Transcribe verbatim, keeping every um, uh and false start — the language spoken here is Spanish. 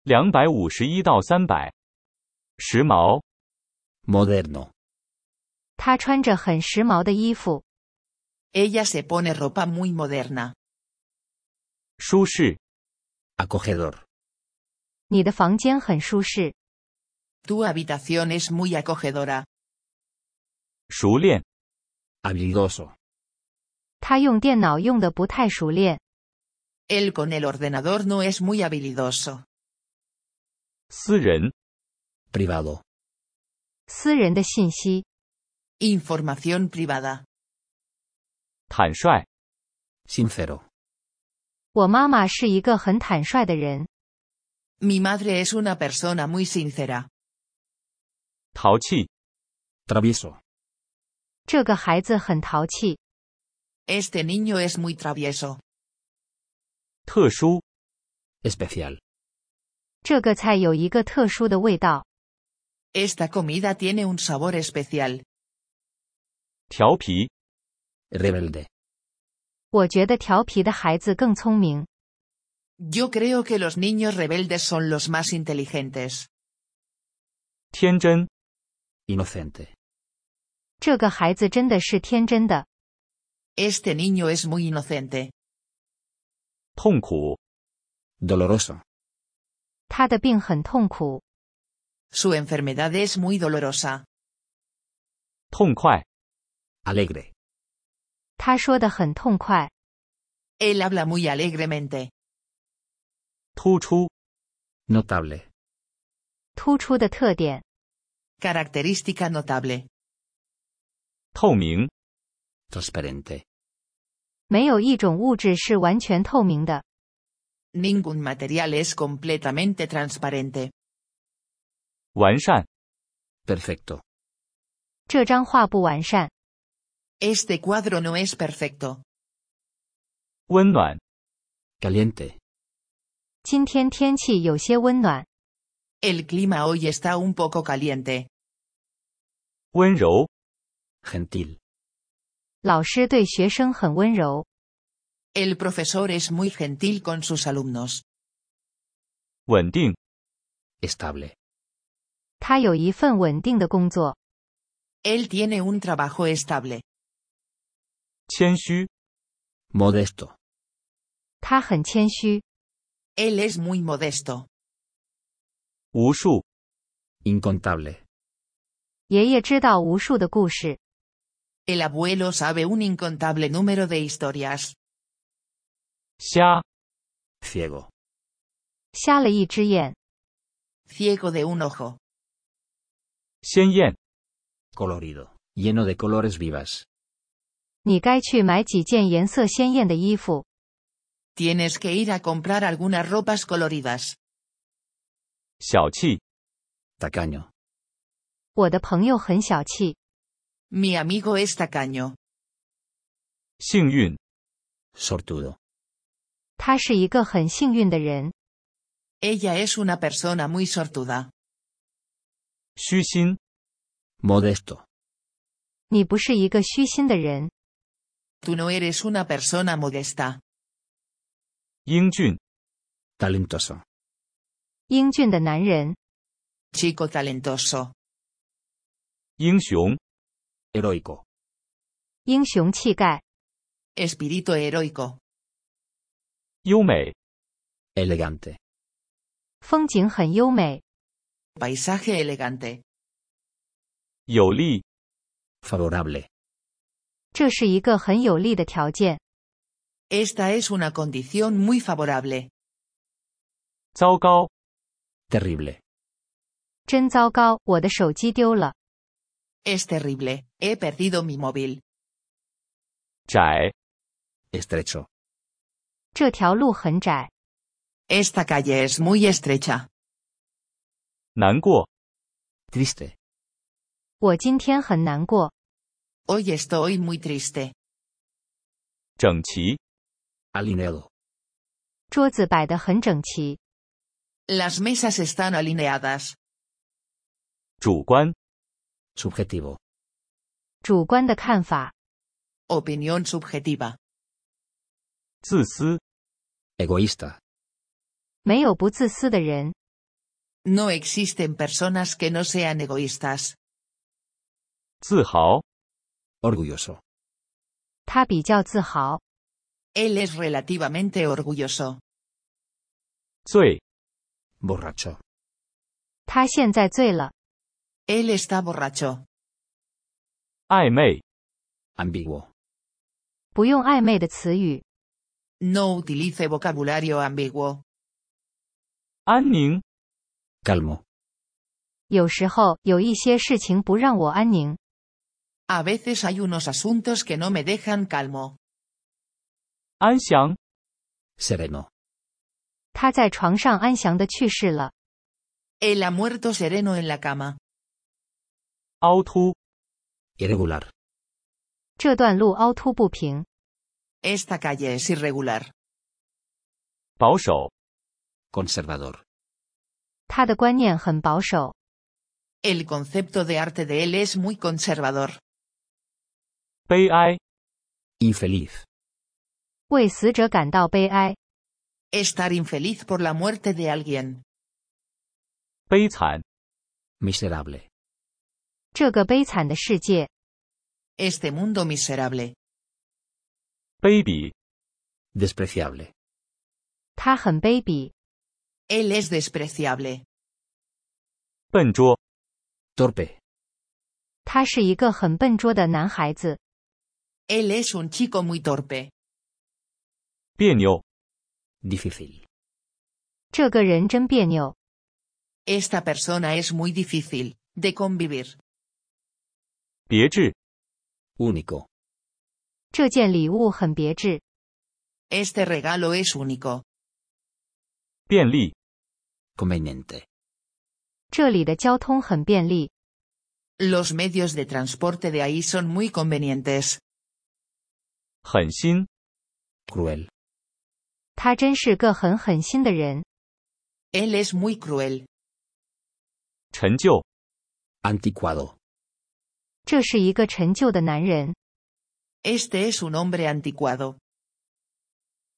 两百五十一到三百。时髦。 Moderno. 他穿着很时髦的衣服。 Ella se pone ropa muy moderna. 舒适。 Acogedor. 你的房间很舒适。 Tu habitación es muy acogedora. 熟练。 Habilidoso. 他用电脑用的不太熟练。 Él con el ordenador no es muy habilidoso. 私人。 Privado. 私人的信息。 Información privada. 坦率。 Sincero. 我妈妈是一个很坦率的人。 Mi madre es una persona muy sincera. 淘气。 Travieso. 这个孩子很淘气。 Este niño es muy travieso. 特殊。 Especial. 这个菜有一个特殊的味道。 Esta comida tiene un sabor especial. 调皮。 Rebelde. 我觉得调皮的孩子更聪明。 Yo creo que los niños rebeldes son los más inteligentes. 天真。 Inocente. 这个孩子真的是天真的。 Este niño es muy inocente. 痛苦。 Doloroso. 他的病很痛苦。 Su enfermedad es muy dolorosa. 痛快。 Alegre. 他说得很痛快。 Él habla muy alegremente. 突出。 Notable. 突出的特点。 Característica notable. 透明。 Transparente. 没有一种物质是完全透明的。 Ningún material es completamente transparente. 完善。 Perfecto. 这张画不完善。 Este cuadro no es perfecto. 温暖。 Caliente. 今天天气有些温暖。 El clima hoy está un poco caliente. 温柔。 Gentil. 老师对学生很温柔。 El profesor es muy gentil con sus alumnos. 稳定。 Estable. 他有一份稳定的工作。 Él tiene un trabajo estable. 谦虚。 Modesto. 他很谦虚。 Él es muy modesto. 无数。 Incontable. 爷爷知道无数的故事。 El abuelo sabe un incontable número de historias. 瞎。 Ciego. 瞎了一只眼。 Ciego de un ojo. 鲜艳。 Colorido. Lleno de colores vivas. 你该去买几件颜色鲜艳的衣服。 Tienes que ir a comprar algunas ropas coloridas. 小气。 Tacaño. 我的朋友很小气。 Mi amigo es tacaño. 幸运。 Sortudo. 他是一个很幸运的人。 Ella es una persona muy sortuda. 虚心。 Modesto. 你不是一个虚心的人。 Tú no eres una persona modesta. 英俊。 Talentoso. 英俊的男人。 Chico talentoso. 英雄。 Heroico. 英雄气概。 Espíritu heroico. 优美。 Elegante. 风景很优美。 Paisaje elegante. 有利。 Favorable. 这是一个很有利的条件。 Esta es una condición muy favorable. 糟糕。 Terrible. 真糟糕，我的手机丢了。 Es terrible, he perdido mi móvil. 窄。 Estrecho. 这条路很窄。 Esta calle es muy estrecha. 难过。 Triste. 我今天很难过。 Hoy estoy muy triste. 整齐。 Alineado. 桌子摆得很整齐。 Las mesas están alineadas. 主观。 Subjetivo. 主观的看法。 Opinión subjetiva. 自私。 Egoísta. 没有不自私的人。 No existen personas que no sean egoístas. 自豪， Orgulloso. 他比较自豪。 Él es relativamente orgulloso. 醉， Borracho. 他现在醉了。 Él está borracho. 暧昧， Ambiguo. 不用暧昧的词语。 No utilice vocabulario ambiguo. 安宁， Calmo. 有时候有一些事情不让我安宁。 A veces hay unos asuntos que no me dejan calmo. 安详， Sereno. 他在床上安详地去世了。 Él ha muerto sereno en la cama. 凹凸， Irregular. 这段路凹凸不平。 Esta calle es irregular. 保守， Conservador. 他的观念很保守。 El concepto de arte de él es muy conservador. 悲哀， Infeliz. 为死者感到悲哀。 Estar infeliz por la muerte de alguien. 悲惨， Miserable. 这个悲惨的世界。 Este mundo miserable. 卑鄙， Despreciable. 他很卑鄙。 Él es despreciable. 笨拙， Torpe. 他是一个很笨拙的男孩子。 Él es un chico muy torpe. 别扭， Difícil. 这个人真别扭。 Esta persona es muy difícil de convivir. 别致， Único. 这件礼物很别致。 Este regalo es único. 便利， Conveniente. 这里的交通很便利。 Los medios de transporte de ahí son muy convenientes. 狠心， Cruel. 他真是个很狠心的人。 Él es muy cruel. 陈旧， Anticuado. 这是一个陈旧的男人。 Este es un hombre anticuado.